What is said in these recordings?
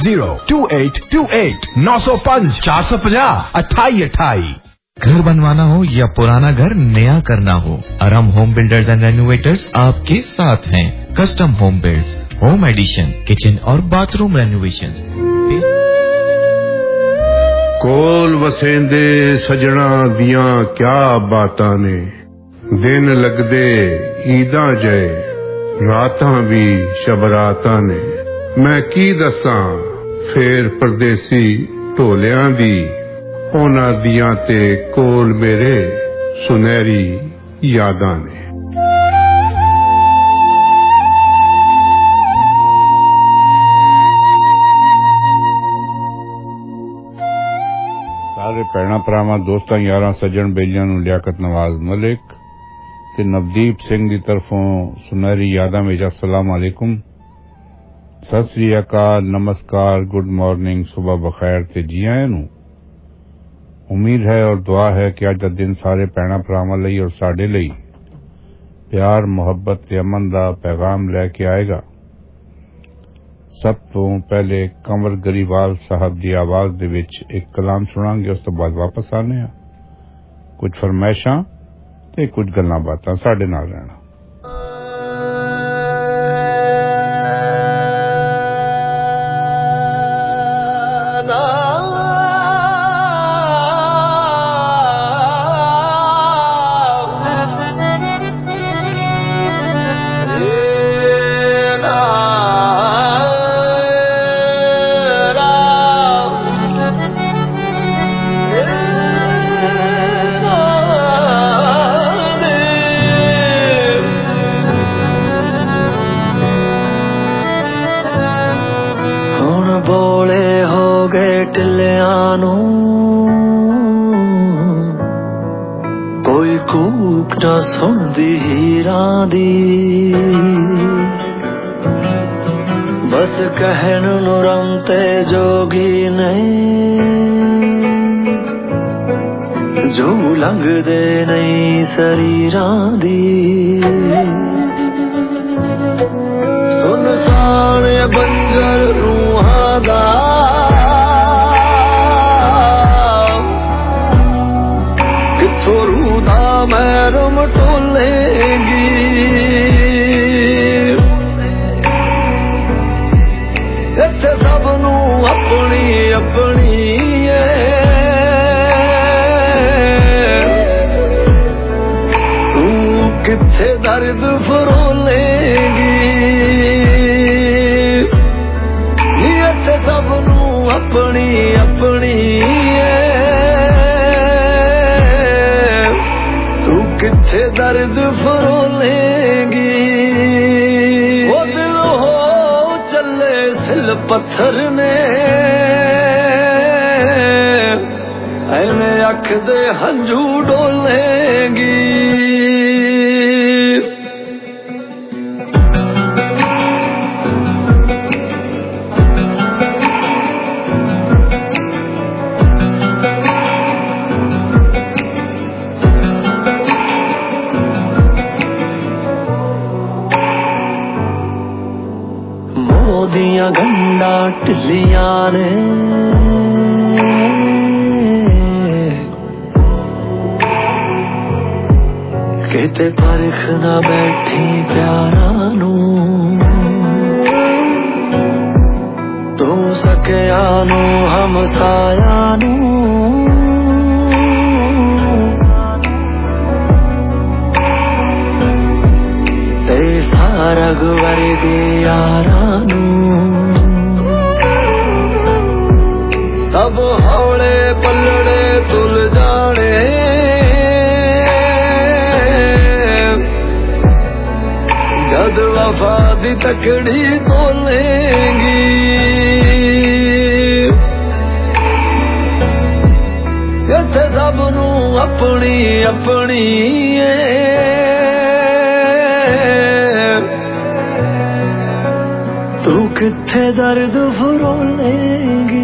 02828 905 450 2828। घर बनवाना हो या पुराना घर नया करना हो, Aram home builders and renovators आपके साथ हैं। Custom home builds, home addition, kitchen और बाथरूम रेनोवेशंस। कोल वसेंदे सजना दियां क्या बातां ने, दिन लगदे ईदां जय, रातां भी शबरातां ने। मैं की दसां फेर परदेसी ढोलियां दी, ਉਹਨਾਂ ਦੀਆਂ ਤੇ ਕੋਲ ਮੇਰੇ ਸੁਨਹਿਰੀ ਯਾਦਾਂ ਨੇ। ਸਾਰੇ ਭੈਣਾਂ ਭਰਾਵਾਂ ਦੋਸਤਾਂ ਯਾਰਾਂ ਸੱਜਣ ਬੇਲੀਆਂ ਨੂੰ ਲਿਆਕਤ ਨਵਾਜ਼ ਮਲਿਕ ਤੇ ਨਵਦੀਪ ਸਿੰਘ ਦੀ ਤਰਫੋਂ ਸੁਨਹਿਰੀ ਯਾਦਾਂ ਵਿੱਚ अस्सलाम वालेकुम, ਸਤਿ ਸ੍ਰੀ ਅਕਾਲ, ਨਮਸਕਾਰ, गुड मॉर्निंग, सुबह बखैर ਤੇ ਜੀ ਆਇਆਂ ਨੂੰ। उम्मीद है और दुआ है कि अज दा दिन सारे भैणां भरावां लई और साडे लई प्यार, मुहब्बत ते अमन दा पैगाम लैके आएगा। सब तो पहले कंवर गरीवाल साहब दी आवाज दे विच एक कलाम सुनांगे, उस तो बाद वापस आने कुछ फरमाइशां ते कुछ गल्लां बातां साडे नाल रहना। कोई कूक ना सुनदी हीरां दी, बस कहन नूं रंते जोगी नहीं, जो लंघदे नहीं शरीरां दी। सुनसान बंजर रूहां दा, मैरम टोलेगी, इत्थे सब नू अपनी अपनी तू किथे दर्द फरोलेगी, इत्थे सब नू अपनी अपनी किथे दर्द फरोलेगी। वो दिल हो चले सिल पत्थर ने, ऐवें अख दे हंझू डोलेगी। दियां गंडा टिलियां ने, किते परख ना बैठी प्यारा नू, तू सकिया नू हमसाया नू, ते सारग वर्गे यारा नू, सब हौले पलड़े तुल जाने, जद वफा दी तकड़ी तोलेगी। इत्थे सब नू अपनी अपनी तू किथे दर्द फरोलेगी।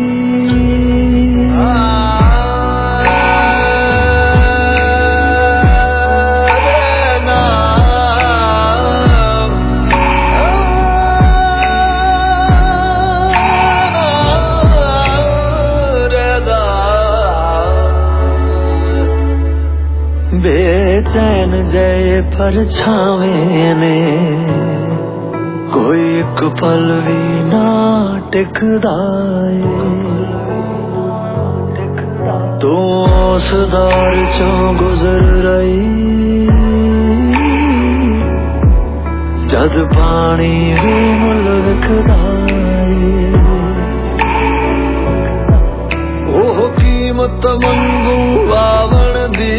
चैन जय परछावे ने कोई एक पल भी ना टिकदाए तू उस दौर चों गुजर रही जद पानी भी मुल विखदाए ओह कीमत मंगू आवण दी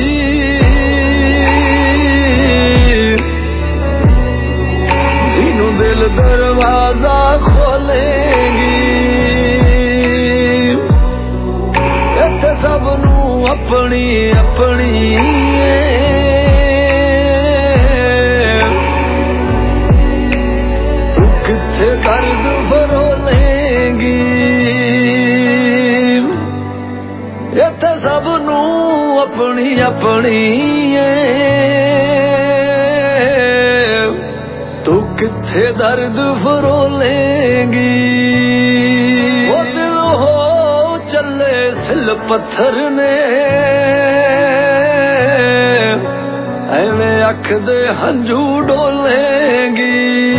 जिन्हों दिल दरवाजा खोलेगी इत्थे सबनू अपनी अपनी तू किथे दर्द फरोलेगी इत्थे सबनू अपनी अपनी तू किथे दर्द फरोलेगी ओ दिल हो चले सिल पत्थर ने एवें अख दे हंझू डोलेगी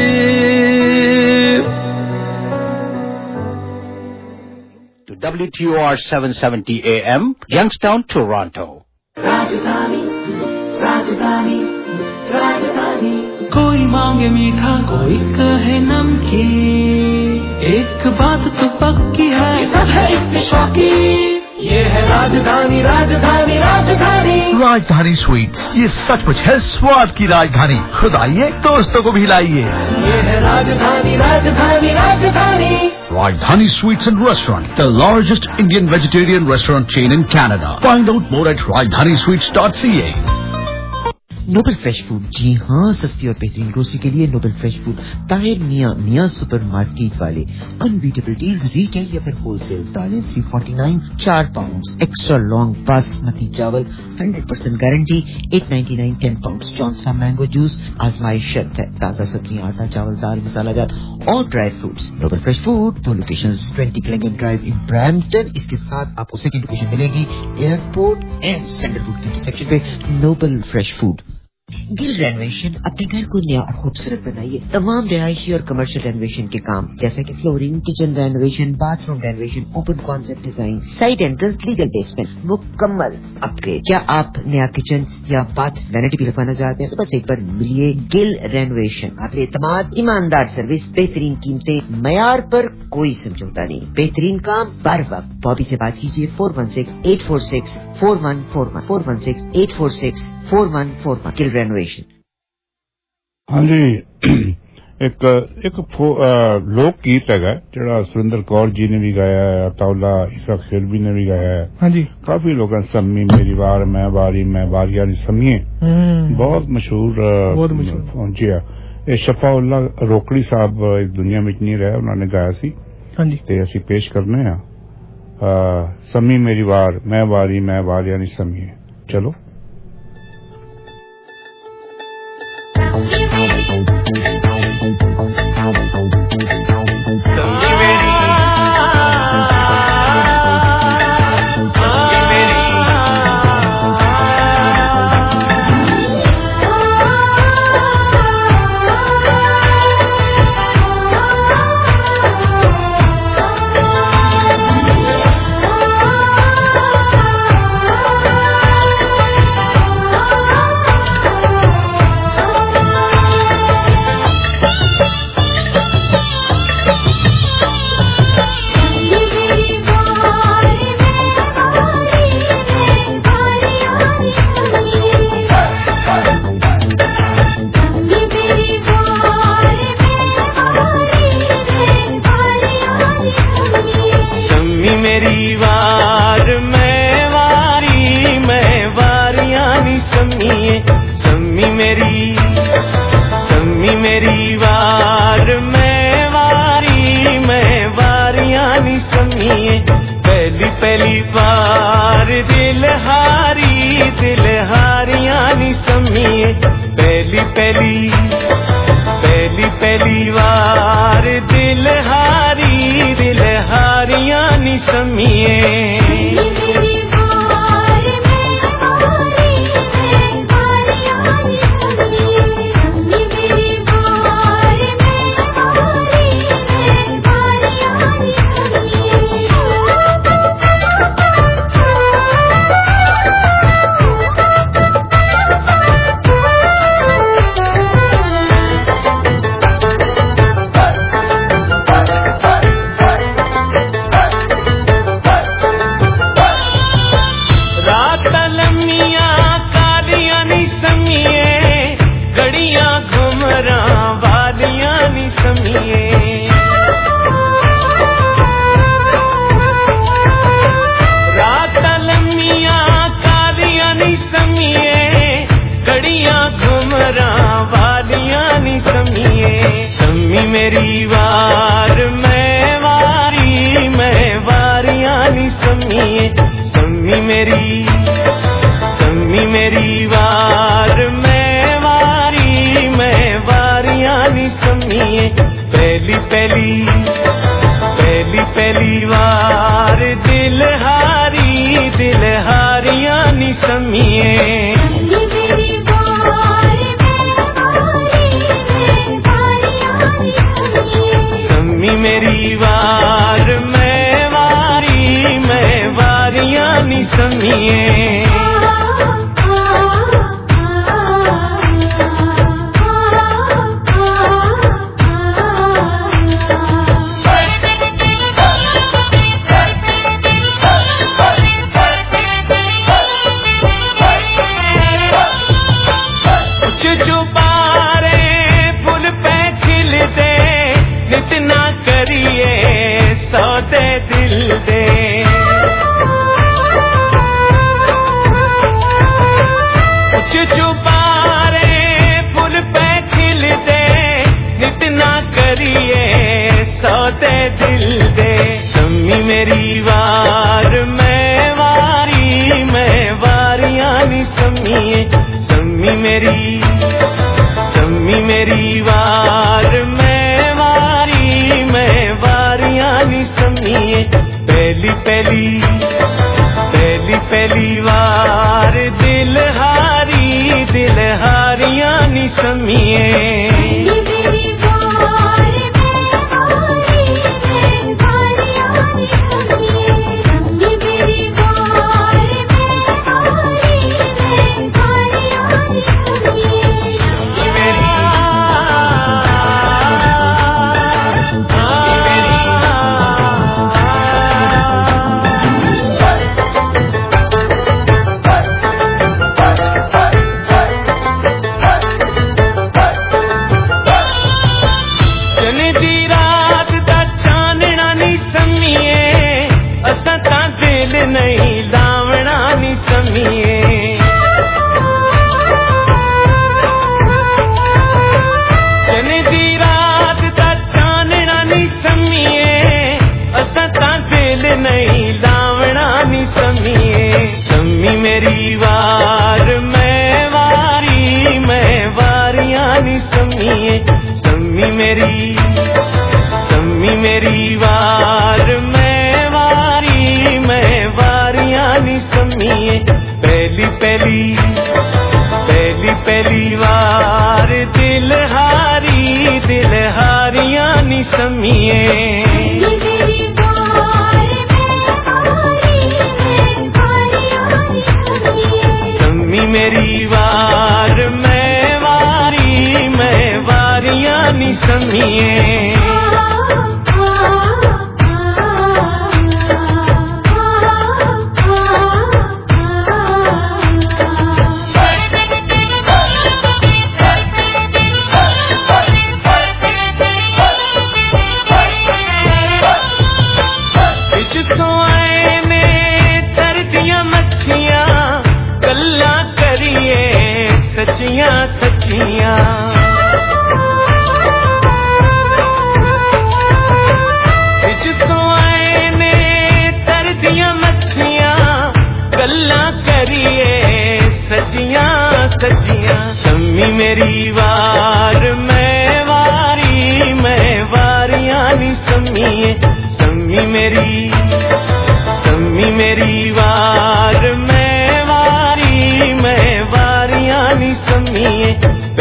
WTOR 770 AM, Youngstown, Toronto. राजधानी राजधानी राजधानी कोई मांगे मीठा कोई कहे नमकीन एक बात तो पक्की है ये सब है इतने शौकी ये है राजधानी राजधानी राजधानी राजधानी स्वीट्स, ये सचमुच है स्वाद की राजधानी। खुद आइए, दोस्तों को भी लाइए। ये है राजधानी राजधानी राजधानी Rajdhani Sweets and Restaurant, the largest Indian vegetarian restaurant chain in Canada. Find out more at rajdhanisweets.ca. Noble fresh food, जी हाँ, सस्ती और बेहतरीन ग्रोसरी के लिए Noble fresh food, Tahir Mian supermarket वाले। अनबीटेबल डील्स रिटेल या फिर होलसेल। दालें 349 4 पाउंड, एक्स्ट्रा लॉन्ग बासमती चावल 100% guarantee 899 10 pound. Johnson mango juice आजमाइश शर्त है। ताजा सब्जियां, आटा, चावल, दाल, मसाला जात और dry fruits. Noble fresh food, दो locations, 20 Clingan drive in Brampton. इसके साथ आपको सेकंड लोकेशन मिलेगी एयरपोर्ट एंड सैंडलवुड के इंटरसेक्शन पे। Noble fresh food. Gill renovation, अपने घर को नया और खूबसूरत बनाइए। तमाम रिहायशी और कमर्शियल रेनोवेशन के काम जैसे कि flooring, kitchen renovation, bathroom renovation, open concept design, side entrance, legal basement, मुकम्मल अपग्रेड। क्या आप नया किचन या बाथ वैनिटी भी लगवाना चाहते हैं तो बस एक बार मिलिए गिल रेनोवेशन। आपके एतमाद, ईमानदार सर्विस, बेहतरीन कीमतें, मयार पर कोई समझौता नहीं, बेहतरीन काम बर वक्त। बॉबी से बात कीजिए 416-846-4141 416-846-4141 गिल रेनोवेशन। हाँ जी, एक लोक गीत है जरा सुरेंद्र कौर जी ने भी गाया है, अताउल्ला ईसा खेलवी ने भी गाया है। हाँ जी, काफी लोग सम्मी मेरी वार मैं बारी मैं बारिया ने सम्मीए, बहुत मशहूर पहुंची है। ये शफाउल्ला रोकड़ी साहब इस दुनिया में नहीं रहे, उन्होंने गाया सी। हाँ जी, ते असी पेश करने हैं सम्मी मेरी वार मैं बारी मैं बारिया ने सम्मीए। चलो पहली बार दिल हारियां नी सम्मीए, पहली बार दिल हारियां नी सम्मीए। मेरी वार मैं वारियां नी सम्मी मेरी वार मैं वारियां नी सम्मी पहली वार दिल हारियां नी सम्मी मेरी वार मैं वारियां नी सम्मी सौदे दिल दे कुछ चुपारे फुल पे खिल दे नित ना करिए सौदे दिल दे सम्मी मेरी वार मैं वारियां नी सम्मी मेरी वार मैं वारियां नी सम्मी पहली वार दिल हारियां नी सम्मी नहीं लावना नी सम्मीए जने दी रात दा चानना नी सम्मीए असा तां दिल नहीं लावना नी सम्मीए सम्मी मेरी वार मैं वारियां नी सम्मीए सम्मी मेरी वार मैं वारियां नी सम्मी पहली वार दिल हारियां नी सम्मी सम्मी मेरी वार मैं वारियां नी सम्मी सच्चियां बिच सोए ने तर दियां मच्छियां गल्लां करिए सच्चियां सम्मी मेरी वार मैं वारियां नी सम्मी मेरी वार मैं वारियां नी सम्मी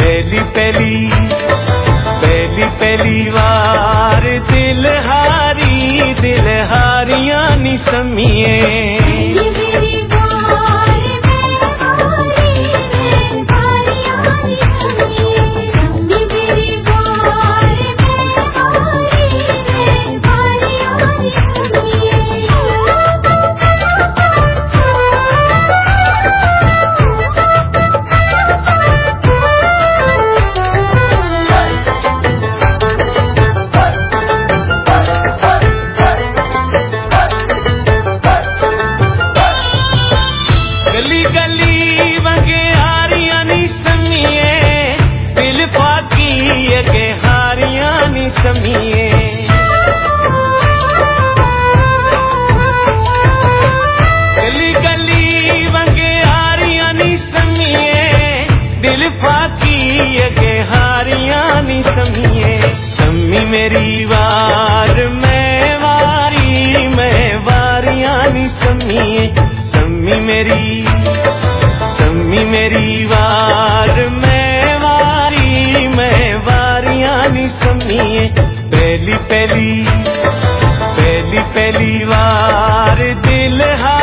पहली वार दिल हारियां नी सम्मी नी सम्मी मेरी वार मैं वारियां नी सम्मी पहली वार दिल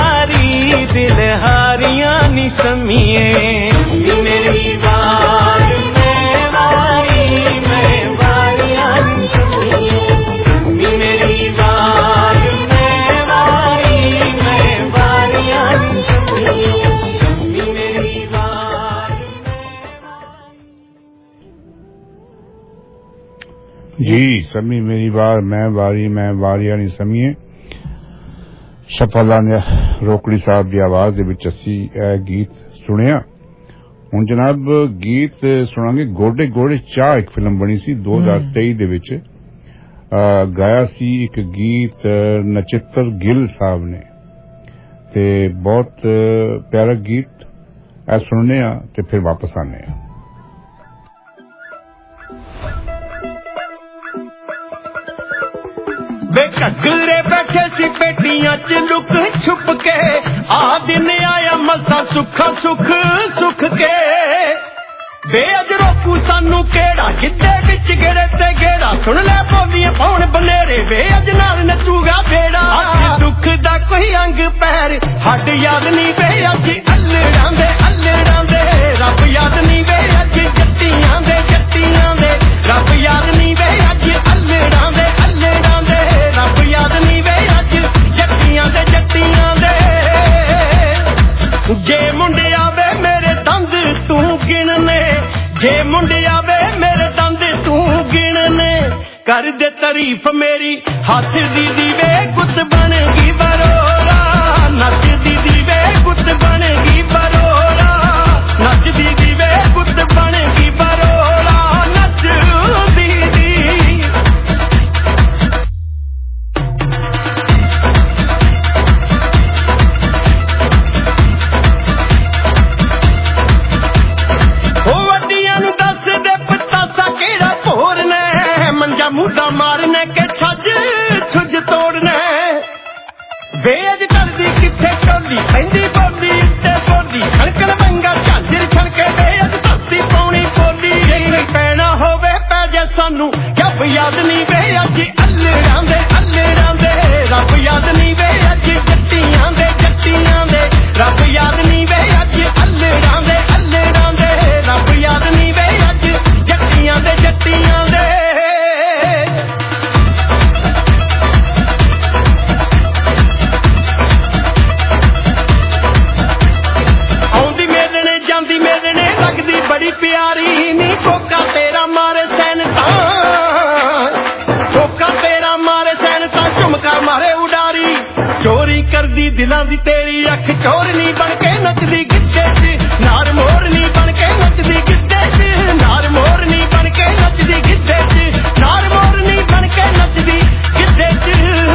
हारियां नी सम्मी मेरी वार मैं वारियां नी सम्मी मेरी वार मैं वारियां नी सम्मी मेरी वार। जी सम्मी मेरी वार मैं वारियां नी सम्मी शफाला ने रोकड़ी साहब की आवाज दे विच असी गीत सुनिया। हुण जनाब गीत सुनांगे गोडे गोडे चाह एक फिल्म बनी सी 2023 दे विच गाया सी एक गीत नचित्र गिल साहब ने ते बहुत प्यारा गीत ऐ सुनने ते फिर वापस आने। घगरे बैठे सी पेटियां च लुक छुप के आ दिन आया मसा सुख के बेअज रोकू सानू केड़ा गिद्दे विच गेड़े ते गेड़ा सुन ले बोलियां पौन बनेरे बेअज नाल नचूगा बेड़ा अज दुख दा कोई अंग पैर हड याद नहीं बेअज अल्लड़ां दे रब याद नहीं बेअज जट्टियां दे रब याद नहीं बेअज अल्लड़ां दे रब याद नहीं बेअज जट्टियां दे जे मुंडिया वे मेरे दंद तू गिनने जे मुंडिया वे मेरे दंद तू गिनने कर दे तारीफ मेरी हाथ दी वे गुत बनेगी बरोरा नच दी वे गुत बनेगी बरोरा नच दी वे गुत बनेगी बरोरा नच दी मुद्दा मारने के छुज तोड़ने बेअज करदी किथे चोली पैंदी बोली इत्ते बोली खड़कन बंगा झांजर छड़के बेअज धरती पौनी बोली पैना होवे पै जे सानू जब याद नहीं बेअज अल्लड़ां दे रब याद नहीं बेअज जट्टियां दे रब याद नहीं बेअज अल्लड़ां दे रब याद नहीं बेअज जट्टियां दे बड़ी प्यारी नी कोका तेरा मारे सैनता झुमका मारे उडारी चोरी कर दी दिलां दी तेरी अख चोरनी बन के नचदी गिद्दे च नार मोरनी बन के नचदी गिद्दे च नार मोरनी बन के नचदी गिद्दे च नार मोरनी बन के नचदी गिद्दे च।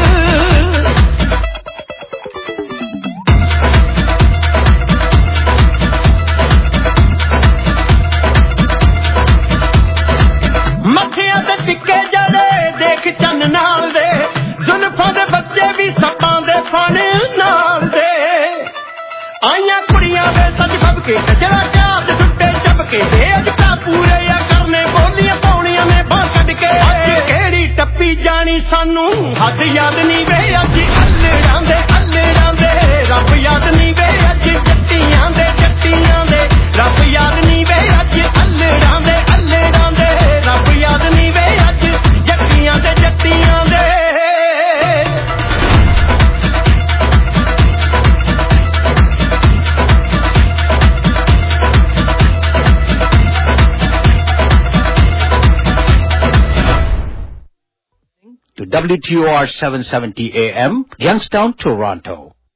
चन नाल दे जुल्फां दे बच्चे भी सपां दे फन नाल दे आइयां कुड़ियां दे सज फब के गजरा चार सुट्टे चपके बेअज का पूरे या करने बोलियां पौड़ियां में बां कट के अज केड़ी टप्पी जानी सानू हद याद नहीं बेअज अल्लड़ां दे रब याद नहीं बेअज जट्टियां दे रब याद नहीं बेअज अल्लड़ां दे रब याद नहीं बेअज जट्टियां दे To WTOR 770 AM, Youngstown, Toronto.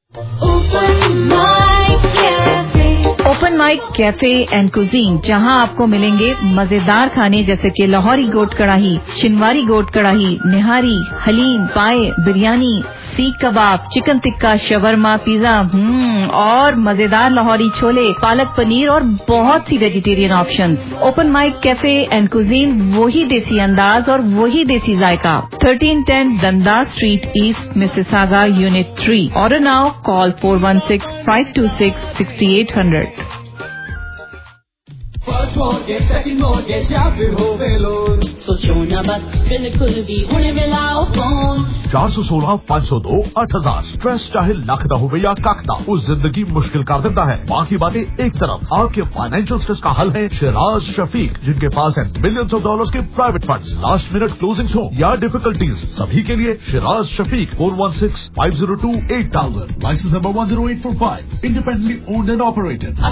Open mic cafe and cuisine, जहां आपको मिलेंगे मजेदार खाने जैसे कि लाहौरी गोट कढ़ाई, शिनवारी गोट कढ़ाई, निहारी, हलीम, पाए, बिरयानी, सीख कबाब, चिकन टिक्का, शवरमा, पिज्जा और मजेदार लाहौरी छोले, पालक पनीर और बहुत सी vegetarian options. Open mic cafe and cuisine, वही देसी अंदाज और वही देसी जायका। 1310 Dundas Street East, Mississauga, Unit 3. Order now. Call 416-526-6800. First mortgage, second mortgage या फिर होवे लोन, सोचो ना बस बिल्कुल भी हुणे मिलाओ फोन। 416-502-8000। स्ट्रेस चाहे लख दा होवे या कख दा, उस जिंदगी मुश्किल कर देता है। बाकी बातें एक तरफ, आपके फाइनेंशियल स्ट्रेस का हल है शिराज शफीक, जिनके पास है मिलियंस ऑफ डॉलर्स के private funds. Last minute closings हो या डिफिकल्टीज, सभी के लिए Shiraz Shafiq. 416-502-8000। License number 10845। Independently owned and operated.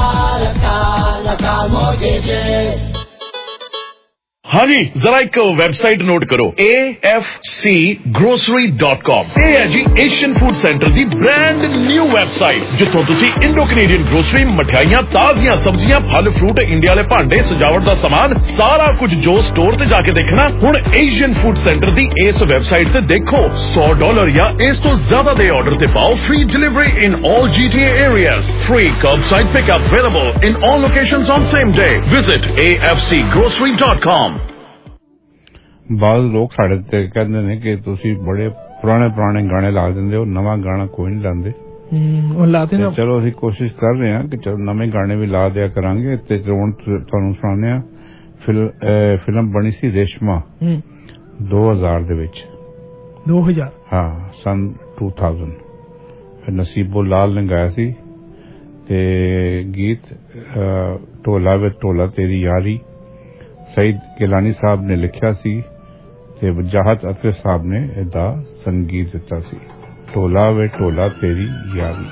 हाँ जी, जरा एक वेबसाइट नोट करो, AFCgrocery.com। ਇਹ ਹੈ ਜੀ ਏਸ਼ੀਅਨ ਫੂਡ ਸੈਂਟਰ ਦੀ ਬ੍ਰਾਂਡ ਨਿਊ ਵੈਬਸਾਈਟ, ਜਿੱਥੋਂ ਤੁਸੀਂ ਇੰਡੋ ਕੈਨੇਡੀਅਨ ਗਰੋਸਰੀ, ਮਠਿਆਈਆਂ, ਤਾਜ਼ੀਆਂ ਸਬਜ਼ੀਆਂ, ਫਲ ਫਰੂਟ, ਇੰਡੀਆ ਵਾਲੇ ਭਾਂਡੇ, ਸਜਾਵਟ ਦਾ ਸਮਾਨ, ਸਾਰਾ ਕੁਝ ਜੋ ਸਟੋਰ ਤੇ ਜਾ ਕੇ ਦੇਖਣਾ, ਹੁਣ ਏਸ਼ੀਅਨ ਫੂਡ ਸੈਂਟਰ ਦੀ ਇਸ ਵੈਬਸਾਈਟ ਤੇ ਦੇਖੋ। $100 ਜਾਂ ਇਸ ਤੋਂ ਜ਼ਿਆਦਾ ਦੇ ਆਰਡਰ ਤੇ ਪਾਓ free delivery in all GTA areas, free curbside pickup available in all locations on same day. Visit AFCgrocery.com। ਬਾਜ਼ ਲੋਕ ਸਾਡੇ ਤੇ ਕਹਿੰਦੇ ਨੇ ਕਿ ਤੁਸੀਂ ਬੜੇ ਪੁਰਾਣੇ ਗਾਣੇ ਲਾ ਦਿੰਦੇ ਹੋ, ਨਵਾਂ ਗਾਣਾ ਕੋਈ ਨਹੀਂ ਲਾਉਂਦੇ। ਉਹ ਲਾਦੇ ਨਾ, ਚਲੋ ਅਸੀਂ ਕੋਸ਼ਿਸ਼ ਕਰ ਰਹੇ ਹਾਂ ਕਿ ਚਲੋ ਨਵੇਂ ਗਾਣੇ ਵੀ ਲਾ ਦਿਆ ਕਰਾਂਗੇ। ਤੇ ਹੁਣ ਤੁਹਾਨੂੰ ਸੁਣਾਉਂਦੇ ਹਾਂ, ਫਿਲਮ ਬਣੀ ਸੀ ਰੇਸ਼ਮਾ 2000 ਦੇ ਵਿੱਚ। 2000 ਹਾਂ, ਸਨ 2000। ਨਸੀਬੋ ਲਾਲ ਨੇ ਗਾਇਆ ਸੀ ਤੇ ਗੀਤ ਢੋਲਾ ਵੇ ਢੋਲਾ ਤੇਰੀ ਯਾਰੀ ਸਈਦ ਗਿਲਾਨੀ ਸਾਹਿਬ ਨੇ ਲਿਖਿਆ ਸੀ ਤੇ ਵਜਾਹਤ ਅਤਰ ਸਾਹਿਬ ਨੇ ਇਹਦਾ ਸੰਗੀਤ ਦਿੱਤਾ ਸੀ। ਢੋਲਾ ਵੇ ਢੋਲਾ ਤੇਰੀ ਯਾਰੀ।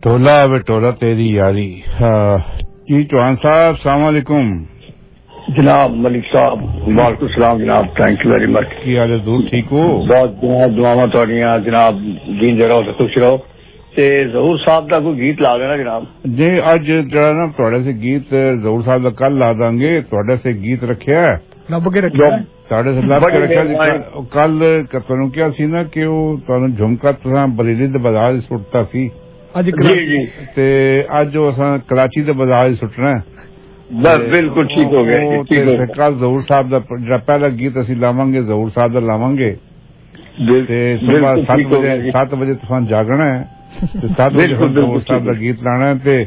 टोला वे टोला तेरी यारी। जी चौहान साहब सलाम वालेकुम। जनाब मलिक साहब वालेकुम सलाम जनाब, थैंक यू वेरी मच। की हाल है दूर, ठीक हो? बहुत जनाब दुआवां तुहाडियां जनाब, जींदे रहो ते खुश रहो। ते जहूर साहब का कोई गीत ला देना जनाब जी। अज जरा ना थोड़े से गीत जहूर साहब का कल ला देंगे। थोड़े से गीत रखिया है, लब के रखिया, थोड़े से लब के रखिया। कल तुहानू क्या सी ना कि वो तुहानू झुमका तुसां बरेली दे बाजार सुटता सी अज जी ते अज असां कराची दे बाजार सुटना है। बस बिल्कुल ठीक हो गया, ठीक हो गया। कल जहूर साहब का जरा पहला गीत असीं लावांगे, जहूर साहब का लावांगे ते सुबह 7 बजे तुसां जागना है ते 7 बजे जहूर साहब का गीत लाना है। ते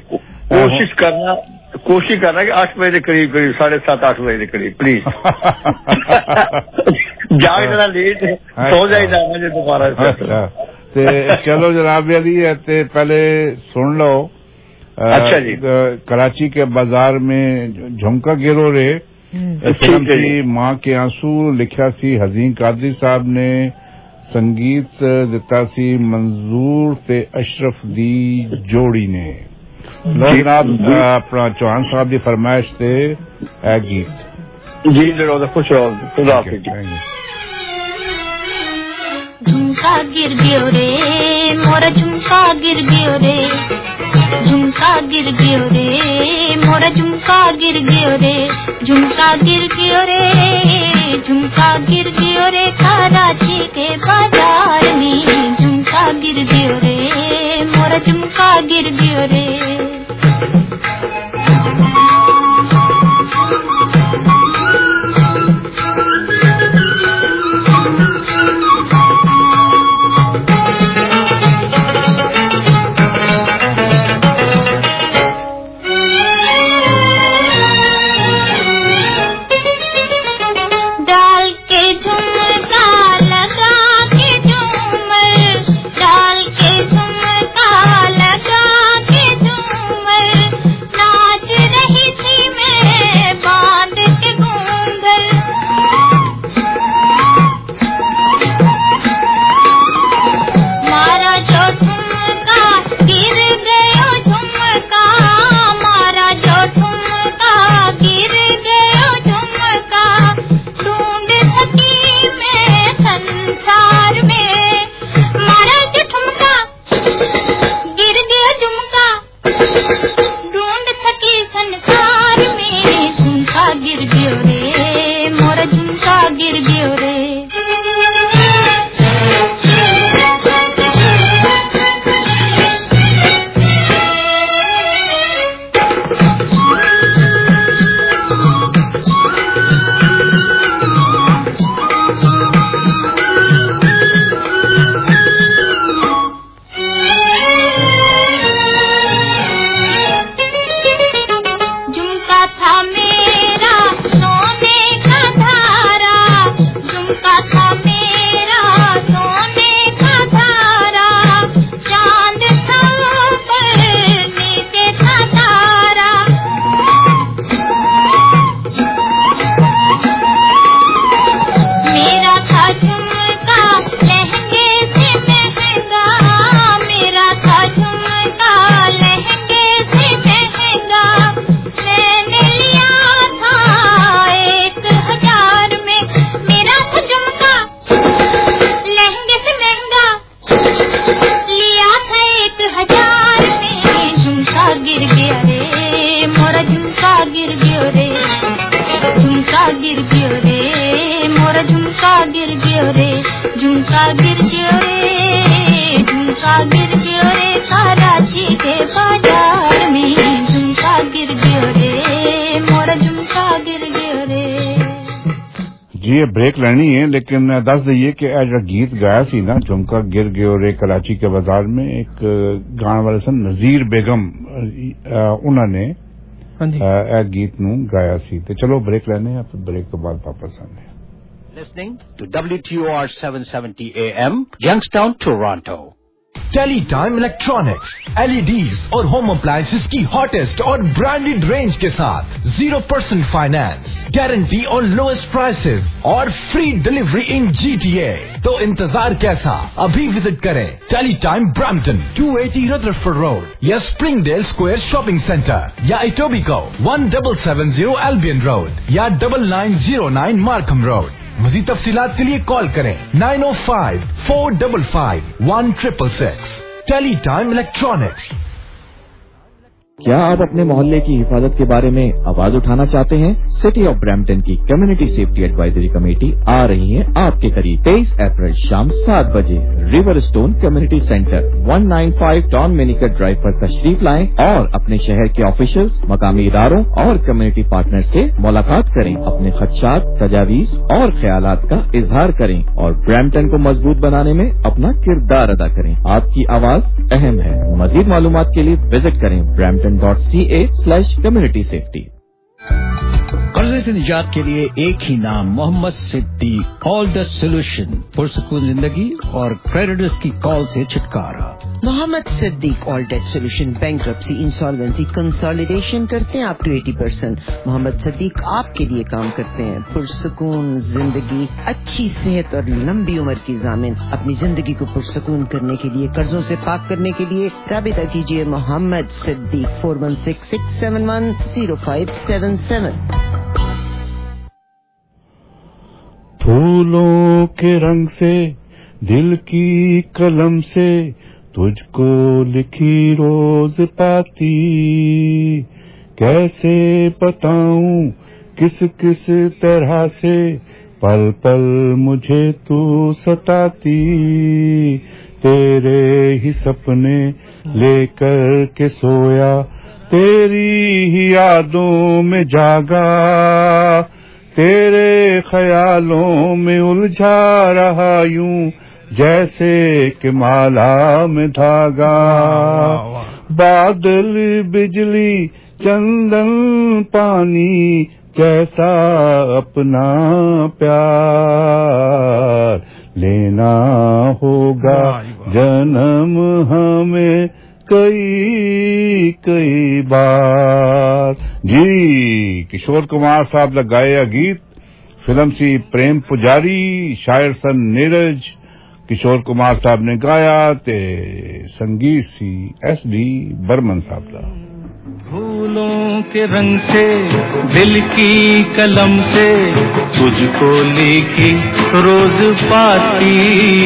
कोशिश करना कि 8 बजे के करीब 7:30-8 बजे के करीब प्लीज। जागना लेट सो जाइए मुझे दोबारा। अच्छा ते चलो जनाब अली है ते पहले सुन लो। अच्छा जी। कराची के बाजार में झुमका गिरो रे फिल्म की माँ के आंसू लिखा सी हजीन कादरी साहब ने, संगीत दिता सी मंजूर ते अशरफ दी जोड़ी ने। लो जनाब अपना चौहान साहब की फरमाइश से है गीत। जी जरूर, खुश रहो, खुदा हाफिज। झुमका गिर गयो रे मोरा, झुमका गिर गयो रे, झुमका गिर गयो रे मोरा, झुमका गिर गयो रे, झुमका गिर गयो रे, झुमका गिर गयो रे कराची के बाजार में, झुमका गिर गयो रे मोरा, झुमका गिर गयो रे। ढूंढ थकी संसार में, झुमका गिर गयो रे मोरा, झुमका गिर गयो रे। जी ब्रेक लेनी है, लेकिन दस दईए कि जो गीत गाया सी ना झुमका गिर गयो रे कराची के बाजार में, एक गाने वाले सन नजीर बेगम उन्होंने गीत नू गाया सी। तो चलो ब्रेक लेने हैं, फिर ब्रेक तो बाद वापस आने। Listening to WTOR 770 AM, Youngstown, Toronto. Tele time electronics, LEDs और होम अप्लायंसेस की हॉटेस्ट और ब्रांडेड रेंज के साथ 0% फाइनेंस, गारंटी और लोएस्ट प्राइसेस और फ्री डिलीवरी इन GTA। तो इंतजार कैसा, अभी विजिट करें tele time Brampton 280 Rutherford road या स्प्रिंगडेल स्क्वायर शॉपिंग सेंटर या इटोबिको 1770 एल्बियन रोड या 9909 मार्कम रोड। मज़ीद तफसीलात के लिए कॉल करें 905-455-1666। Tele time electronics. क्या आप अपने मोहल्ले की हिफाजत के बारे में आवाज उठाना चाहते हैं? सिटी ऑफ ब्रैम्पटन की कम्युनिटी सेफ्टी एडवाइजरी कमेटी आ रही है आपके करीब 23 अप्रैल शाम 7 बजे रिवर स्टोन कम्युनिटी सेंटर 195 टॉन मेनिकर ड्राइव पर तशरीफ लाएं और अपने शहर के ऑफिशियल्स, मकामी इदारों और कम्युनिटी पार्टनर से मुलाकात करें। अपने खदशात, तजावीज और ख्यालात का इजहार करें और ब्रैम्पटन को मजबूत बनाने में अपना किरदार अदा करें। आपकी आवाज अहम है। मजीद मालूमात के लिए विजिट करें brampton.ca/community safety। कर्जे से निजात के लिए एक ही नाम, Mohammad Siddique. All the solution, पुरसुकून जिंदगी और क्रेडिटर्स की कॉल से छुटकारा। Mohammad Siddique all debt solution, bankruptcy, insolvency, consolidation करते हैं अप टू 80%। मोहम्मद सिद्दीक आपके लिए काम करते हैं। पुरसुकून जिंदगी, अच्छी सेहत और लंबी उम्र की जामिन। अपनी जिंदगी को पुरसुकून करने के लिए, कर्जों से पाक करने के लिए राबिता कीजिए मोहम्मद सिद्दीक 4166710577। फूलों के रंग से, दिल की कलम से तुझको लिखी रोज पाती, कैसे बताऊं किस किस तरह से पल पल मुझे तू सताती। तेरे ही सपने लेकर के सोया, तेरी ही यादों में जागा, तेरे ख्यालों में उलझा रहा यूं जैसे कि माला में धागा। बादल, बिजली, चंदन, पानी जैसा अपना प्यार लेना होगा जन्म हमें कई कई बार। जी किशोर कुमार साहब ने गाया गीत, फिल्म सी प्रेम पुजारी, शायर सन नीरज। किशोर कुमार साहब ने गाया ते संगीत सी SD बर्मन साहब का। फूलों के रंग से, दिल की कलम से तुझको लिखी रोज पाती,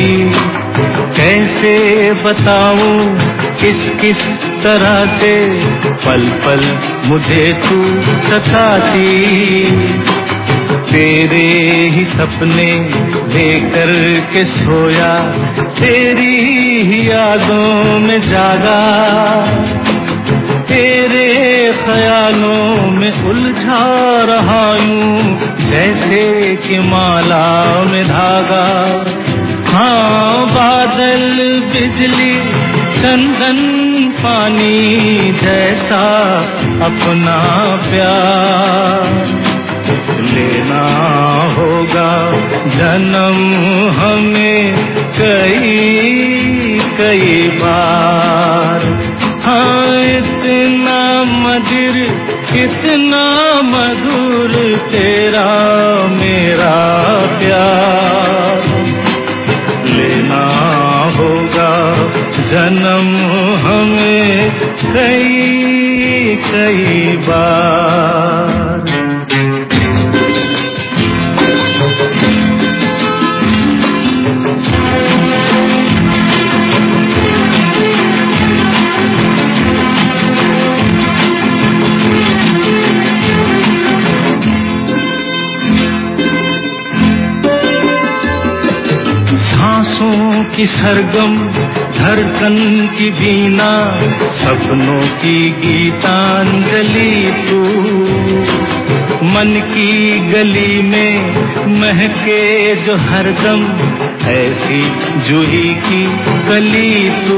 कैसे बताऊं किस किस तरह से पल पल मुझे तू सताती। तेरे ही सपने लेकर के सोया, तेरी ही यादों में जागा, तेरे ख्यालों में उलझा रहा हूँ जैसे कि माला में धागा। हाँ बादल, बिजली, चंदन, पानी जैसा अपना प्यार लेना होगा जन्म हमें कई कई बार। हाँ इतना मधुर, कितना मधुर तेरा मेरा प्यार लेना होगा जन्म हमें कई कई बार। सांसों की सरगम, धड़कन की बीना, सपनों की गीतांजलि तू। मन की गली में महके जो हरदम, ऐसी जूही की कली तू।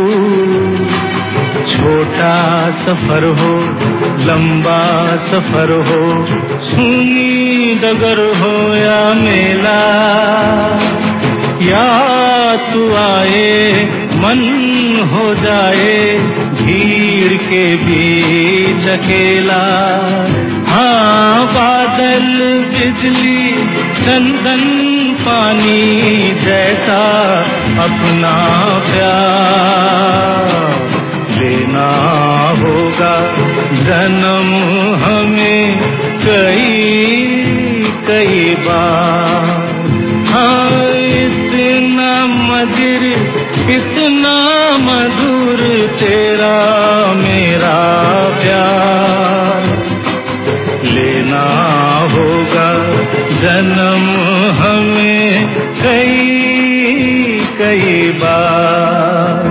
छोटा सफर हो, लंबा सफर हो, सुनी डगर हो या मेला, या तू आए मन हो जाए भीड़ के बीच अकेला। हाँ बादल बिजली चंदन पानी जैसा अपना प्यार लेना होगा जन्म हमें कई बार। हाँ इतना मधुर इतना मधुर तेरा मेरा प्यार लेना होगा जन्म हमें कई बार।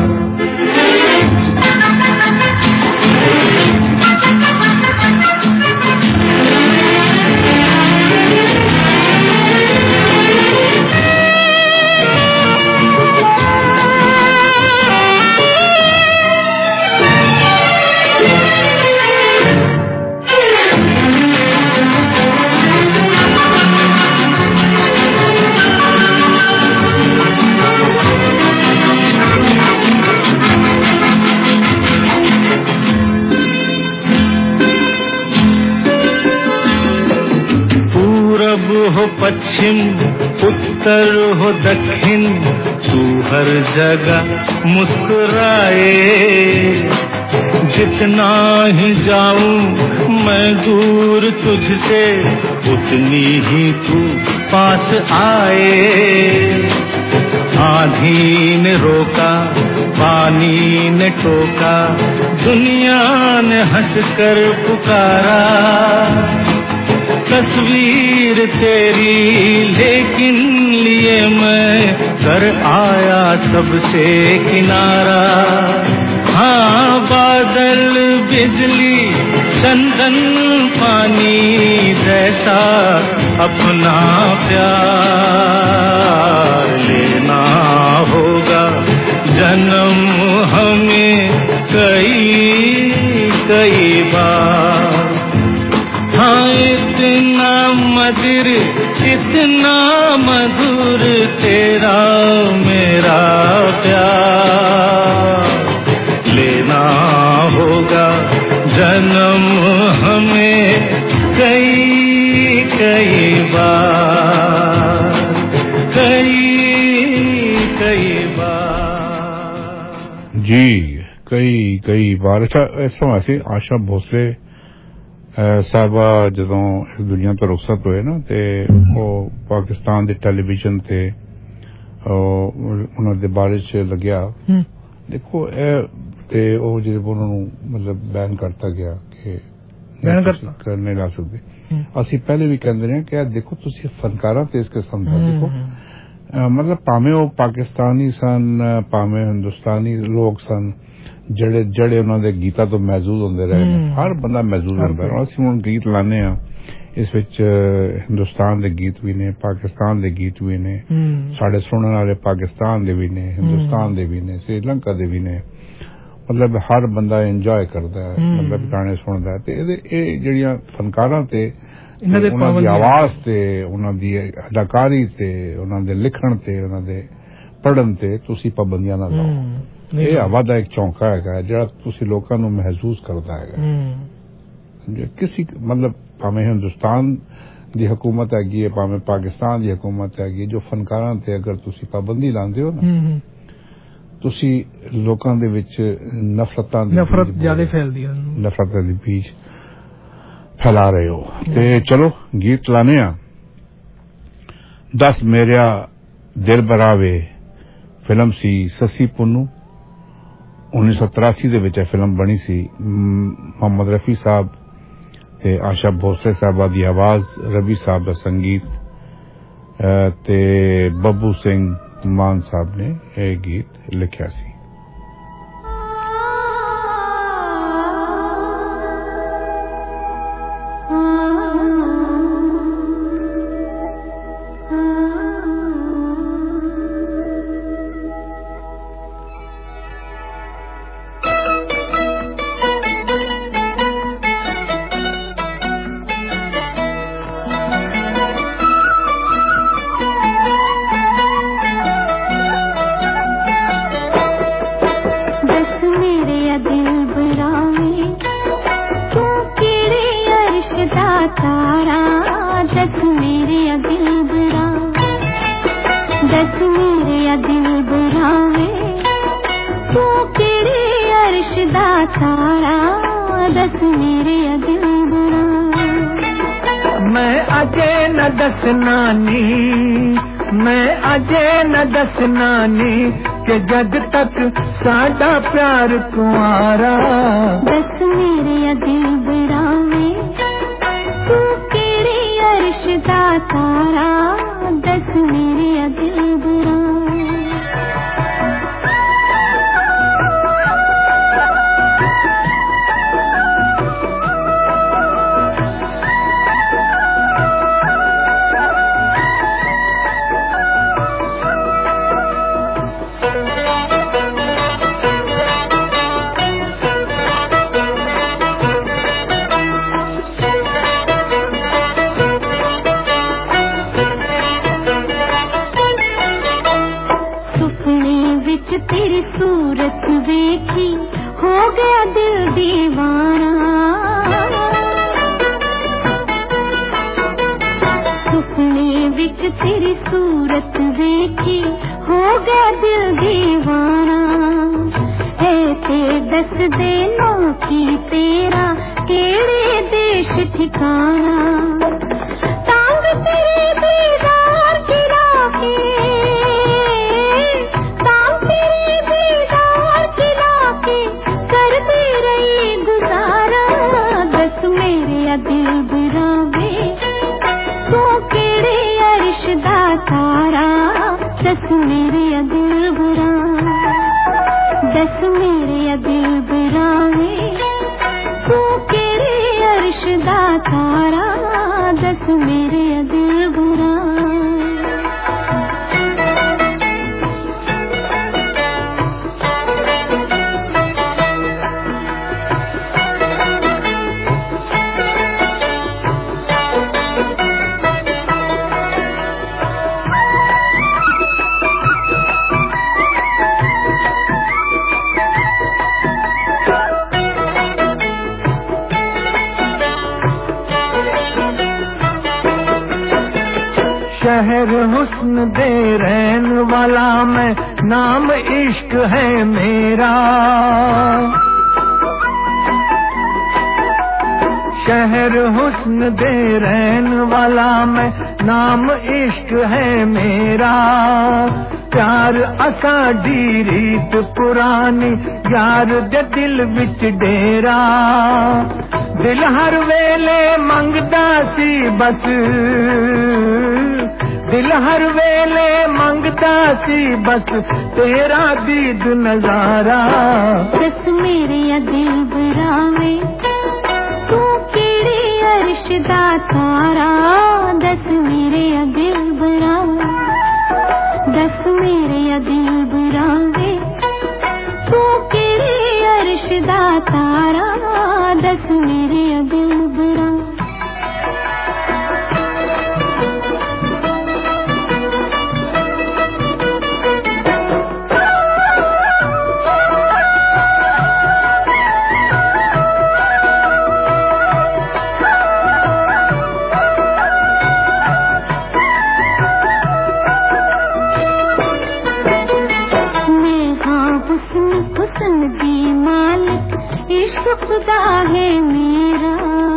हो पश्चिम उत्तर हो दक्षिण तू हर जगह मुस्कुराए। जितना ही जाऊं मैं दूर तुझसे उतनी ही तू पास आए। आंधी ने रोका पानी ने टोका दुनिया ने हंसकर पुकारा। तस्वीर तेरी लेकिन लिए मैं कर आया सबसे किनारा। हाँ बादल बिजली चंदन पानी जैसा अपना प्यार लेना होगा जन्म हमें कई बार। हाँ इतना मधुर तेरा मेरा प्यार लेना होगा जन्म हमें कई बार कई बार। जी कई बार। अच्छा ऐसा ऐसी आशा भोसले साहबा जदों इस दुनिया तो रुखसत होए ना ते वो पाकिस्तान दे टेलीविजन ते उन्हां दे बारे च लग्या। देखो ते ओ जे उन्होंने मतलब बैन करता गया कि कर नहीं ला सकते। असि पहले भी कहते रहे कि देखो तुसी फनकारा ते इस किस्म दा देखो मतलब भावें वो पाकिस्तानी सन भावें हिंदुस्तानी लोग सन जड़े उन्होंने गीता तो महजूद होंदे रहे। हर बंदा महजूद होंदा है। असि हुण गीत लाने आ इस विच हिंदुस्तान दे गीत भी ने पाकिस्तान दे गीत भी ने साढ़े सुनने वाले पाकिस्तान दे भी ने हिंदुस्तान दे भी ने श्रीलंका दे भी ने। मतलब हर बंदा एंजॉय करदा है मतलब गाने सुनदा है ते ए जेड़ियां फनकारां ते उन्हां दी आवाज ते उन्हां दी अदाकारी ते उन्हां दे लिखण ते उन्हां दे पढ़न ते तुसी पाबंदियां ना लाओ। ਇਹ ਹਵਾ ਦਾ ਇੱਕ ਚੌਂਕਾ ਹੈਗਾ ਜਿਹੜਾ ਤੁਸੀਂ ਲੋਕਾਂ ਨੂੰ ਮਹਿਸੂਸ ਕਰਦਾ ਹੈਗਾ। ਕਿਸੇ ਮਤਲਬ ਭਾਵੇਂ ਹਿੰਦੁਸਤਾਨ ਦੀ ਹਕੂਮਤ ਹੈਗੀ ਹੈ ਭਾਵੇਂ ਪਾਕਿਸਤਾਨ ਦੀ ਹਕੂਮਤ ਹੈਗੀ ਜੋ ਫਨਕਾਰਾਂ ਤੇ ਅਗਰ ਤੁਸੀਂ ਪਾਬੰਦੀ ਲਾਉਂਦੇ ਹੋ ਨਾ ਤੁਸੀਂ ਲੋਕਾਂ ਦੇ ਵਿੱਚ ਨਫ਼ਰਤ ਜ਼ਿਆਦਾ ਫੈਲਦੀ ਹੈ ਨਫ਼ਰਤ ਦੇ ਬੀਜ ਫੈਲਾ ਰਹੇ ਹੋ। ਤੇ ਚਲੋ ਗੀਤ ਲਾਣੇ ਆ। 10 ਮੇਰਾ ਦਿਲ ਬਰਾਵੇ ਫਿਲਮ ਸੀ ਸੱਸੀ ਪੁੰਨੂ 1983 ਦੇ ਵਿੱਚ ਫਿਲਮ ਬਣੀ ਸੀ। ਮੁਹੰਮਦ ਰਫੀ ਸਾਹਿਬ ਤੇ ਆਸ਼ਾ ਭੋਸਲੇ ਸਾਹਿਬਾ ਦੀ ਆਵਾਜ਼ ਰਵੀ ਸਾਹਿਬ ਦਾ ਸੰਗੀਤ ਤੇ ਬੱਬੂ ਸਿੰਘ ਮਾਨ ਸਾਹਿਬ ਨੇ ਇਹ ਗੀਤ ਲਿਖਿਆ ਸੀ। तारा दस मेरे दिल बुरा मैं अजय न दस नानी मैं अजय न दस नानी के जग तक साडा प्यार कुआरा दस मेरे दिल बुरा में तू केड़े अर्श दा तारा दस मेरे दिल बुरा तेरी सूरत देखी हो गया दिल दीवाना सुपने विच तेरी सूरत देखी हो गया दिल दीवाना है ते दस देनों की तेरा केड़े देश ठिकाना तांग तेरे दीदार गिरा के दिल बुरा में तू केड़े अर्श दा तारा दस मेरे दिल बुरा दस मेरे दिल बुरा में तू केड़े अर्श दा तारा दस मेरे दिल बुरा शहर हुस्न दे रहन वाला मैं नाम इश्क है मेरा शहर हुस्न दे रहन वाला मैं नाम इश्क है मेरा प्यार असाडी रीत पुरानी यार दे दिल विच डेरा दिल हर वेले मंगदा सी बस दिल हर वेले मंगता सी बस तेरा दीद नजारा दस मेरे दिल बुरा में तू केड़े अर्श दा तारा दस मेरे दिल बुरा दस मेरे दिल बुरा में तू केड़े अर्श दा तारा दस मेरे दिल बुरा खुदा है मेरा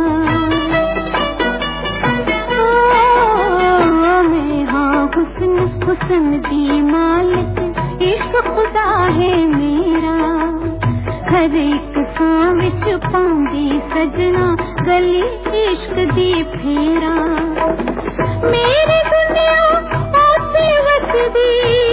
मैं हाँ हुस्न दी मालिक इश्क खुदा है मेरा हर एक सांव विच पाउंदी सजना गली इश्क दी फेरा मेरी दुनिया आते वसदी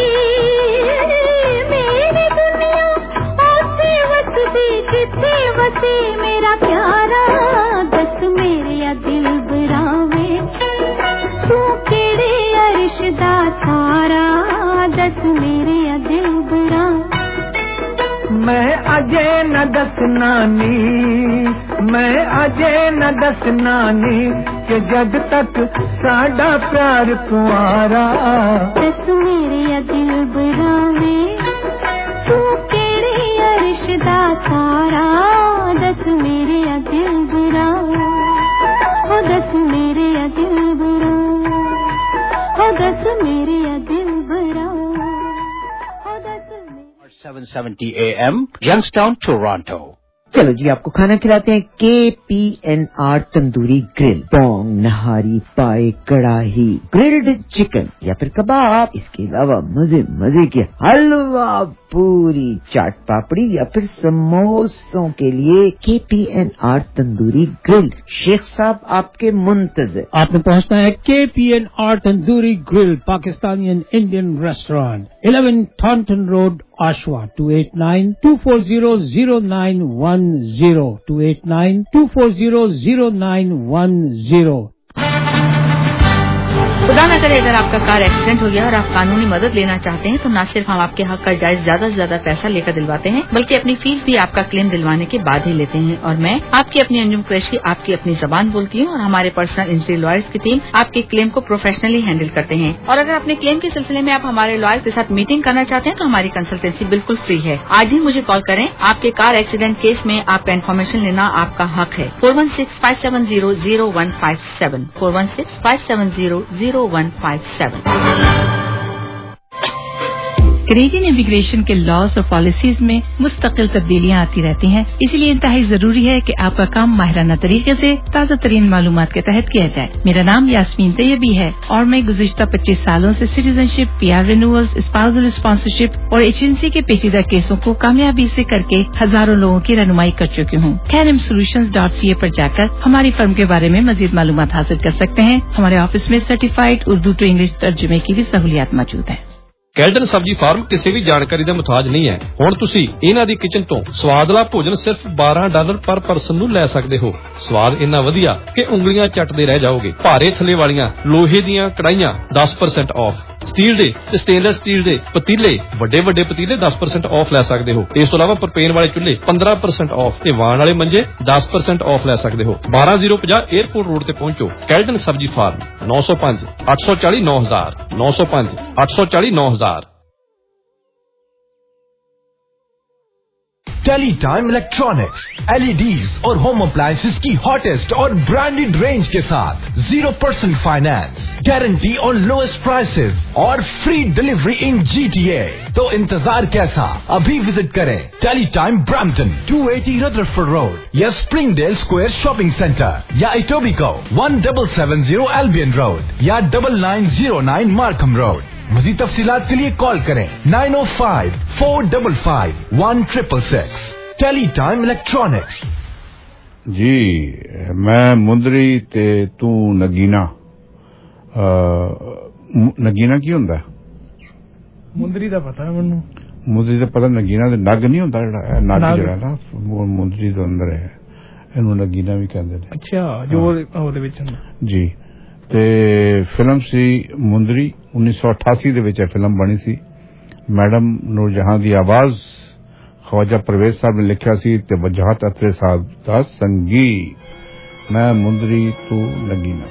मेरी दुनिया आते वसदी किथे वसे मेरा प्यारा दस मेरे दिल बुरा में तू केड़े अर्श दा तारा दस मेरे दिल बुरा मैं अजय न दस नानी मैं अजय न दस नानी के जग तक साडा प्यार कुआरा दस मेरे दिल बुरा में तू केड़े अर्श दा तारा दस मेरे दिल बुरा ओ दस मेरे दिल बुरा ओ दस मेरे दिल बुरा 770 AM, Youngstown, Toronto. चलो जी, आपको खाना खिलाते हैं KPNR तंदूरी ग्रिल। पोंग, नहारी, पाए, कड़ाही, ग्रिल्ड चिकन या फिर कबाब, इसके अलावा मजे मजे के हलवा, पूरी, चाट पापड़ी या फिर समोसों के लिए KPNR तंदूरी ग्रिल। शेख साहब आपके मुंतज़िर। आपने पहुंचना है KPNR tandoori grill, Pakistani and Indian restaurant, 11 Thornton road, Oshawa, 2892400910, 2892400910। खुदा न करे अगर आपका कार एक्सीडेंट हो गया और आप कानूनी मदद लेना चाहते हैं तो न सिर्फ हम आपके हक का जायज ज्यादा से ज्यादा पैसा लेकर दिलवाते हैं, बल्कि अपनी फीस भी आपका क्लेम दिलवाने के बाद ही लेते हैं। और मैं आपकी अपनी अंजुम कुरैशी आपकी अपनी जबान बोलती हूँ और हमारे पर्सनल इंजरी लॉयर्स की टीम आपके क्लेम को प्रोफेशनली हैंडल करते हैं। और अगर अपने क्लेम के सिलसिले में आप हमारे लॉयर के साथ मीटिंग करना चाहते हैं तो हमारी कंसल्टेंसी बिल्कुल फ्री है। आज ही मुझे कॉल करें। आपके कार एक्सीडेंट केस में आपका इन्फॉर्मेशन लेना आपका हक है। 416-570-0157, 416-570-0157। कैनेडियन इमिग्रेशन के लॉज और पॉलिसीज में मुस्तकिल तब्दीलियां आती रहती हैं, इसलिए इंतहाई जरूरी है कि आपका काम माहिराना तरीके से ताज़ा तरीन मालूमात के तहत किया जाए। मेरा नाम यास्मीन तैयबी है और मैं गुज़िश्ता 25 सालों से citizenship, PR renewals, spousal sponsorship और एजेंसी के पेचीदा केसों को कामयाबी से करके हजारों लोगों की रहनुमाई कर चुकी हूँ। KNMSolutions.ca पर जाकर हमारी फर्म के बारे में मजीद मालूमात हासिल कर सकते हैं। हमारे ऑफिस में सर्टिफाइड उर्दू टू इंग्लिश तर्जुमे की भी सहूलियात मौजूद है। कैल्टन सब्जी फार्म किसी भी जानकारी ਦਾ ਮੁਤਾਜ ਨਹੀਂ ਹੈ। ਹੁਣ ਤੁਸੀਂ ਇਹਨਾਂ ਦੀ ਕਿਚਨ ਤੋਂ ਸਵਾਦਲਾ ਭੋਜਨ ਸਿਰਫ $12 ਪਰ ਪਰਸਨ ਨੂੰ ਲੈ ਸਕਦੇ ਹੋ। ਸਵਾਦ ਇੰਨਾ ਵਧੀਆ ਕਿ ਉਂਗਲੀਆਂ ਚੱਟਦੇ ਰਹਿ ਜਾਓਗੇ। ਭਾਰੇ ਥੱਲੇ ਵਾਲੀਆਂ ਲੋਹੇ ਦੀਆਂ ਕੜਾਈਆਂ 10% ਆਫ, ਸਟੀਲ ਦੇ ਤੇ ਸਟੇਨਲੈਸ ਸਟੀਲ ਦੇ ਪਤੀਲੇ, ਵੱਡੇ ਵੱਡੇ ਪਤੀਲੇ 10% ਆਫ ਲੈ ਸਕਦੇ ਹੋ। ਇਸ ਤੋਂ ਇਲਾਵਾ ਪ੍ਰੋਪੇਨ ਵਾਲੇ ਚੁੱਲ੍ਹੇ 15% ਆਫ ਤੇ ਵਾਣ ਵਾਲੇ ਮੰਜੇ 10% ਆਫ ਲੈ ਸਕਦੇ ਹੋ। 12050 에어ਪੋਰਟ ਰੋਡ ਤੇ ਪਹੁੰਚੋ। कैल्टन sabzi farm 905-840-9000, 905-840-9000। Teletime electronics, LEDs और होम अप्लायंसेस की हॉटेस्ट और ब्रांडेड रेंज के साथ 0% finance, guarantee on lowest prices और फ्री डिलीवरी इन GTA। तो इंतजार कैसा, अभी विजिट करें टेलीटाइम ब्रैम्पटन 280 रदरफोर्ड रोड या स्प्रिंगडेल स्क्वायर शॉपिंग सेंटर या इटोबिको 1770 एल्बियन रोड या 9909 मार्कम रोड। मज़ीद तफसीलात के लिए कॉल करें 905-455-1666। टेलीटाइम इलेक्ट्रॉनिक्स। जी मैं मुंदरी ते तू नगीना। नगीना की हुंदा? मुंदरी दा पता है मैनू। मुंदरी दा पता, नगीना दे नग नहीं हुंदा जेड़ा नग जेड़ा ना मुंदरी दे अंदर है, इहनू नगीना भी कहंदे ने। अच्छा, जो ओदे विच हुंदा जी। ते फिल्म सी मुंदरी 1988 दे विच फिल्म बनी सी। मैडम नूरजहां दी आवाज ख्वाजा परवेज साहब ने लिखा सी ते वजाहत अत्रे साहब दा संगीत। मैं मुंदरी तू Nagina.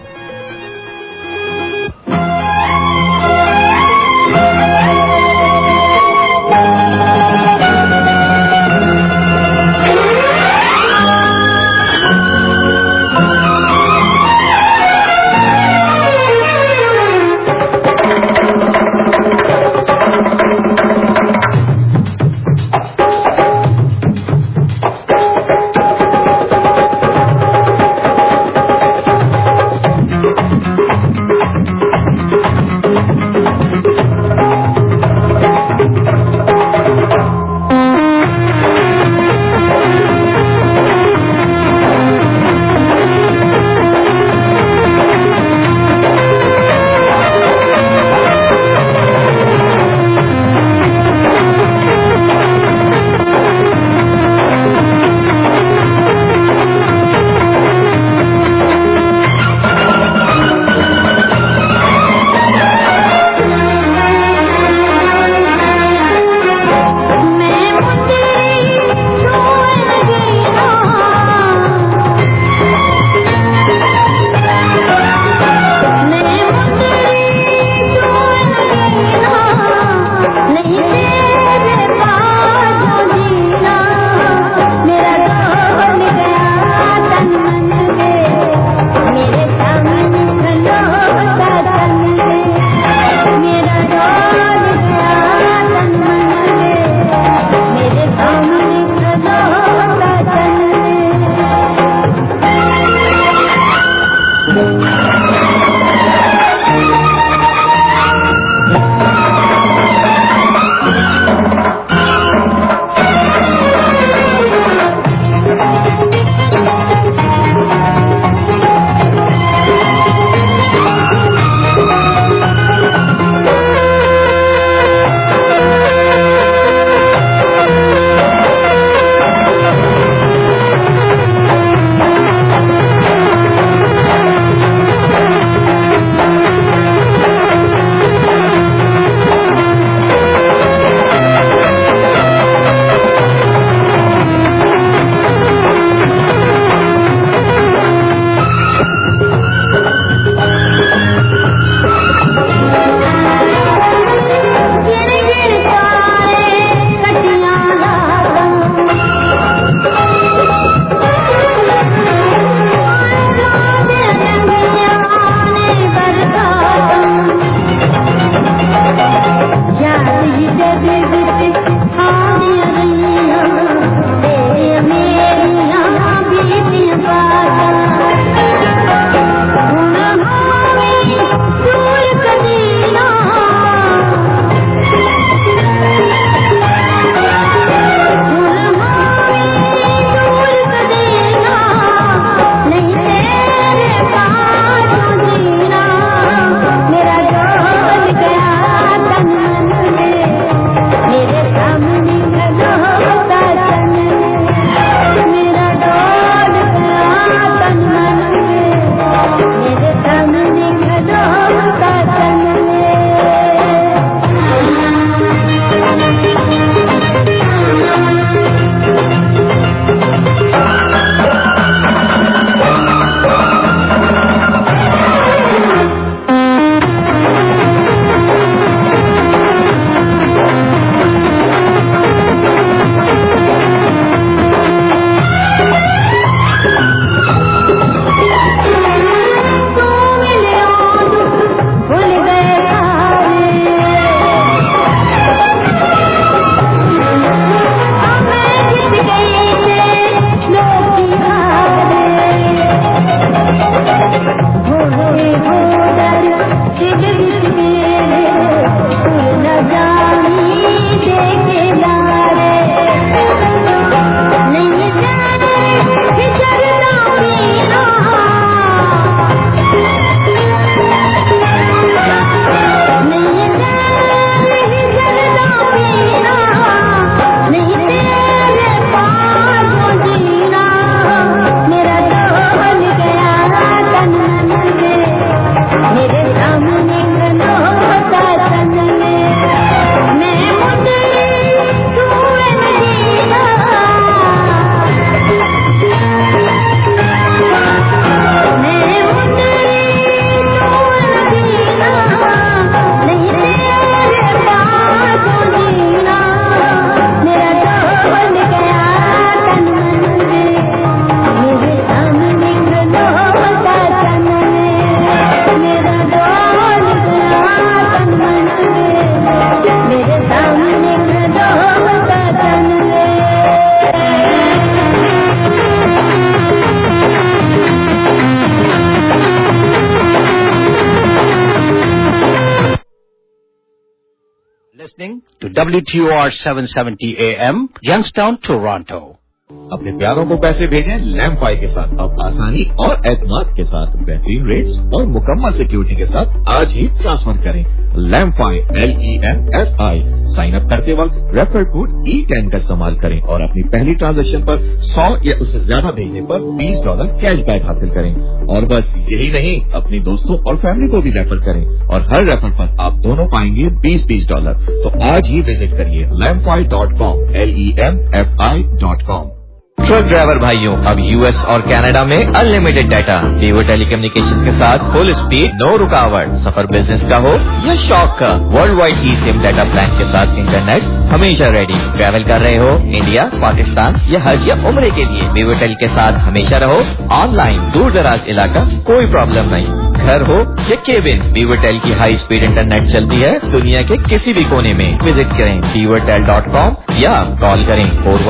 WTOR 770 AM, Youngstown, Toronto. अपने प्यारों को पैसे भेजें लैम्फाई के साथ। अब आसानी और एतमाद के साथ बेहतरीन रेट्स और मुकम्मल सिक्योरिटी के साथ आज ही ट्रांसफर करें। लैम्फाई LEMFI। साइन अप करते वक्त रेफर कोड E10 का इस्तेमाल करें और अपनी पहली ट्रांजैक्शन पर 100 या उससे ज्यादा भेजने पर $20 कैशबैक हासिल करें। और बस यही नहीं, अपने दोस्तों और फैमिली को भी रेफर करें और हर रेफर पर आप दोनों पाएंगे $20। तो आज ही विजिट करिए lamfi.com LEMFI.com। ट्रक ड्राइवर भाइयों, अब US और कनाडा में अनलिमिटेड डाटा, वीवो टेलीकम्युनिकेशंस के साथ फुल स्पीड, नो रुकावट। सफर बिजनेस का हो या शौक का, world wide eSIM data plan के साथ इंटरनेट हमेशा रेडी। ट्रैवल कर रहे हो इंडिया, पाकिस्तान या हज या उम्रे के लिए, वीवो टेल के साथ हमेशा रहो ऑनलाइन। दूर दराज इलाका कोई प्रॉब्लम नहीं, घर हो या केबिन, वीवो टेल की हाई स्पीड इंटरनेट चलती है दुनिया के किसी भी कोने में। विजिट करें vivotel.com या कॉल करें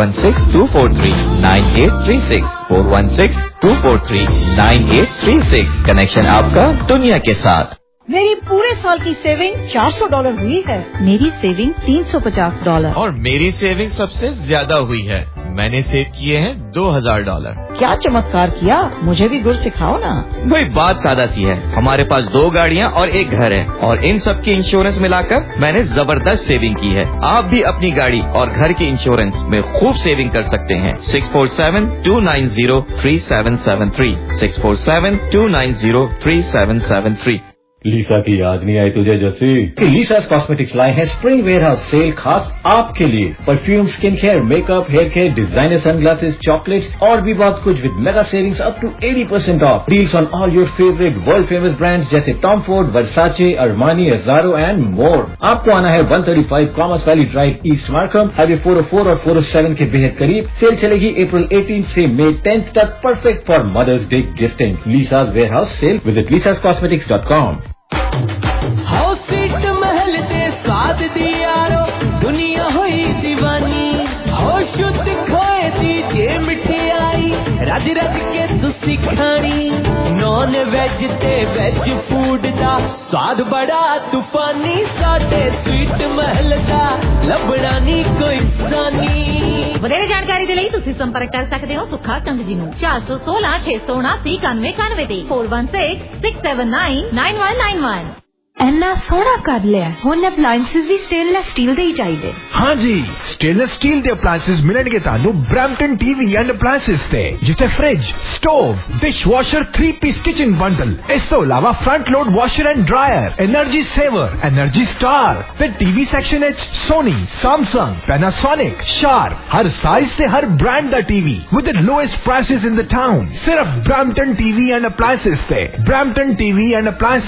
416-243-9836 416-243-9836। कनेक्शन आपका दुनिया के साथ। मेरी पूरे साल की सेविंग $400 हुई है। मेरी सेविंग $350 और मेरी सेविंग सबसे ज्यादा हुई है, मैंने सेव किए हैं $2000। क्या चमत्कार किया, मुझे भी गुर सिखाओ ना। भाई बात सादा सी है, हमारे पास 2 गाड़ियाँ और 1 घर है और इन सब की इंश्योरेंस मिलाकर मैंने जबरदस्त सेविंग की है। आप भी अपनी गाड़ी और घर की इंश्योरेंस में खूब सेविंग कर सकते हैं। 647-290-3773 647-290-3773। लीसा की याद नहीं आई तुझे जैसे कि लीसास कॉस्मेटिक्स लाए हैं स्प्रिंग वेयरहाउस सेल खास आपके लिए। Perfume, skin care, makeup, hair care, designer sunglasses, chocolates और भी बहुत कुछ with mega savings up to 80% off. Deals on all your favourite world famous brands जैसे Tom Ford, Versace, Armani, Azzaro and more. आपको आना है 135 commerce valley drive, east Markham, highway 404 और 407 के बेहद करीब। सेल चलेगी अप्रैल 18 से मई 10 तक, perfect for mothers day gifting. Lisa's warehouse sale, visit lisascosmetics.com। House सीट महल दे स्वाद दी यारो, दुनिया हुई दीवानी। हो शुद्ध खोए दी जे मिठाई, रज रज के तुसी खानी। नॉन वेज ते वेज फूड दा स्वाद बड़ा तूफानी। साडे स्वीट महल दा लबड़ा नी कोई सानी। ਵਧੇਰੇ ਜਾਣਕਾਰੀ ਦੇ ਲਈ ਤੁਸੀਂ ਸੰਪਰਕ ਕਰ ਸਕਦੇ ਹੋ ਸੁੱਖਾ ਕੰਗ ਜੀ ਨੂੰ 416-679-9191 ਤੇ 416-679-9191। ਇੰਨਾ ਸੋਹਣਾ ਕਰ ਲਿਆ, ਹੁਣ ਅਪਲਾਈਐਂਸਸ ਵੀ ਸਟੇਨਲੈਸ ਸਟੀਲ ਦੇ ਹੀ ਚਾਹੀਦੇ। हाँ जी, स्टेनलेस स्टील ਦੇ ਅਪਲਾਈਐਂਸਸ ਮਿਲਣਗੇ ਤੁਹਾਨੂੰ ਬ੍ਰੈਂਪਟਨ TV ਐਂਡ ਅਪਲਾਈਐਂਸਸ ਤੇ, ਜਿੱਥੇ fridge, stove, dishwasher, 3-piece kitchen bundle, ਇਸ ਤੋਂ ਇਲਾਵਾ front load washer and dryer, energy saver, energy star ਤੇ TV ਸੈਕਸ਼ਨ ਵਿੱਚ ਸੋਨੀ, ਸੈਮਸੰਗ, ਪੈਨਾਸੋਨਿਕ, शार्प, हर साइज से हर ब्रांड का TV with the lowest prices in the town. सिर्फ ब्रैम्पटन TV एंड अप्लायंसेस पे। Brampton TV and appliances